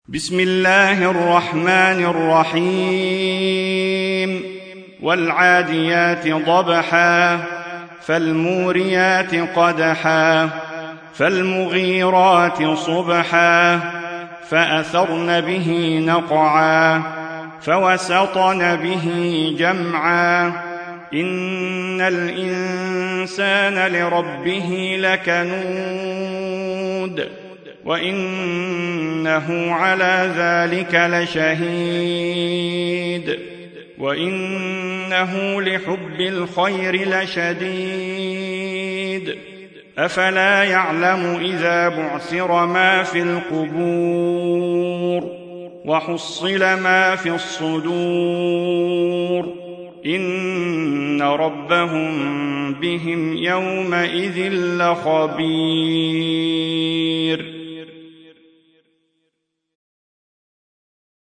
بسم الله الرحمن الرحيم والعاديات ضبحا فالموريات قدحا فالمغيرات صبحا فأثرن به نقعا فوسطن به جمعا إن الإنسان لربه لكنود وإنه على ذلك لشهيد وإنه لحب الخير لشديد أفلا يعلم إذا بعثر ما في القبور وحصل ما في الصدور إن ربهم بهم يومئذ لخبير